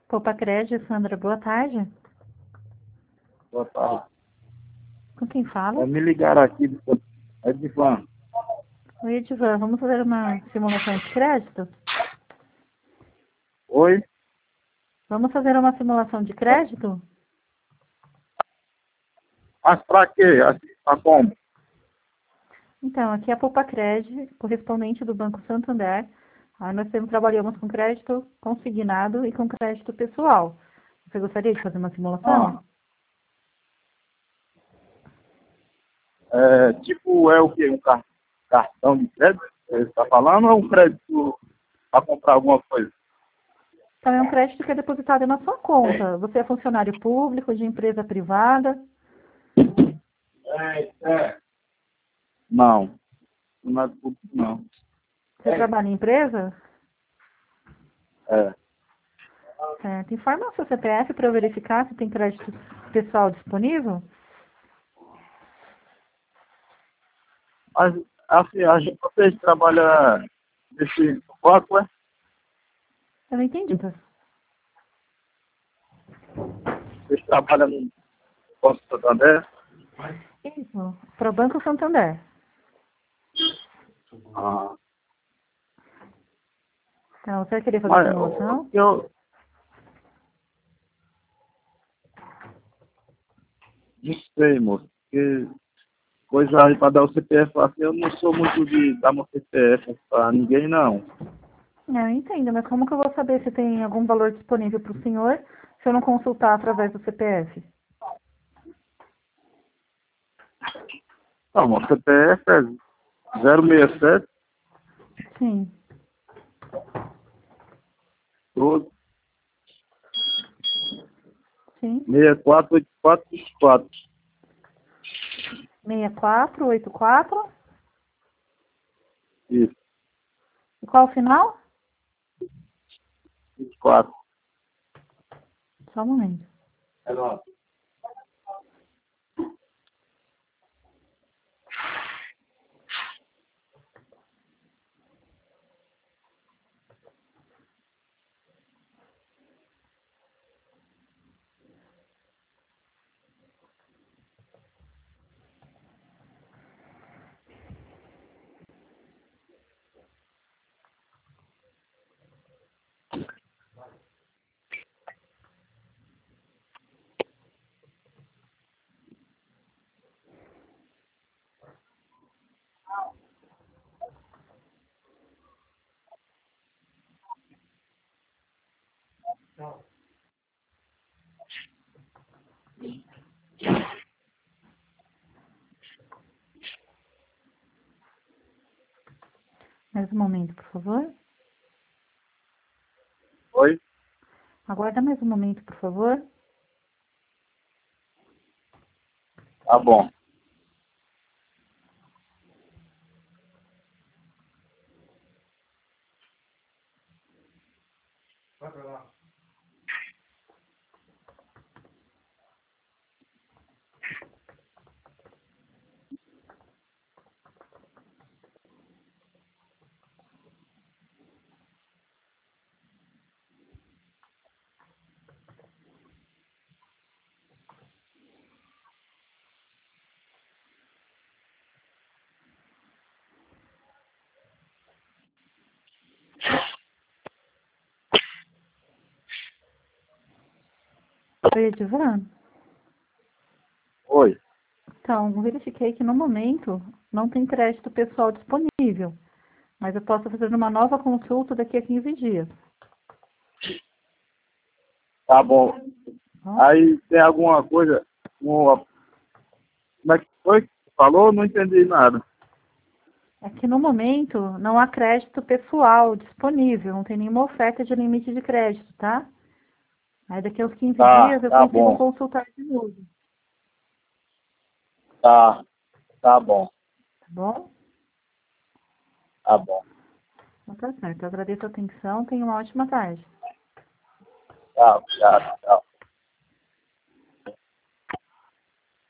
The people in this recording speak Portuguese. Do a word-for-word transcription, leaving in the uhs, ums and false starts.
Poupa Crédito, Sandra, boa tarde. Boa tarde. Com quem fala? É, me ligaram aqui, do- é de van. Oi, Edivan, vamos fazer uma simulação de crédito? Oi? Vamos fazer uma simulação de crédito? Mas pra quê? Assim, pra como? Então, aqui é a Poupa Crédito, correspondente do Banco Santander. Ah, nós sempre trabalhamos com crédito consignado e com crédito pessoal. Você gostaria de fazer uma Ah, simulação? é, tipo, é o quê? Um car- cartão de crédito? Você está falando ou é um crédito para comprar alguma coisa? Então, é um crédito que é depositado na sua conta. Você é funcionário público, de empresa privada? É, é. Não, não é tudo, não. Você trabalha em empresa? É. Certo. Informa o seu C P F para eu verificar se tem crédito pessoal disponível? Mas, assim, a gente, vocês trabalham nesse banco, é? Eu não entendi. Vocês trabalham no Banco Santander? Isso, para o Banco Santander. Ah, Então, você vai querer fazer a mas eu, simulação? eu não sei, moço, porque coisa aí para dar o C P F assim, eu não sou muito de dar meu C P F para ninguém, não. Não, eu entendo, mas como que eu vou saber se tem algum valor disponível para o senhor se eu não consultar através do C P F? Não, meu C P F é zero seis sete, Sim, doze, sim. seis quatro oito quatro vinte e quatro. seis quatro oito quatro. Isso, E qual o final? vinte e quatro. Só um momento. É nóis. Mais um momento, por favor. Oi? Aguarda mais um momento, por favor. Tá bom. Oi, Edivan. Oi. Então, verifiquei que no momento não tem crédito pessoal disponível, mas eu posso fazer uma nova consulta daqui a quinze dias. Tá bom. Tá bom? Aí tem alguma coisa, uma, como é que foi que você falou? Não entendi nada. É que no momento não há crédito pessoal disponível, não tem nenhuma oferta de limite de crédito, tá? Aí daqui a uns quinze Tá, dias eu tá consigo bom. consultar de novo, Tá, tá bom. tá bom? Tá bom. Então tá certo. Eu agradeço a atenção, tenha uma ótima tarde. Tá, obrigado. Tchau.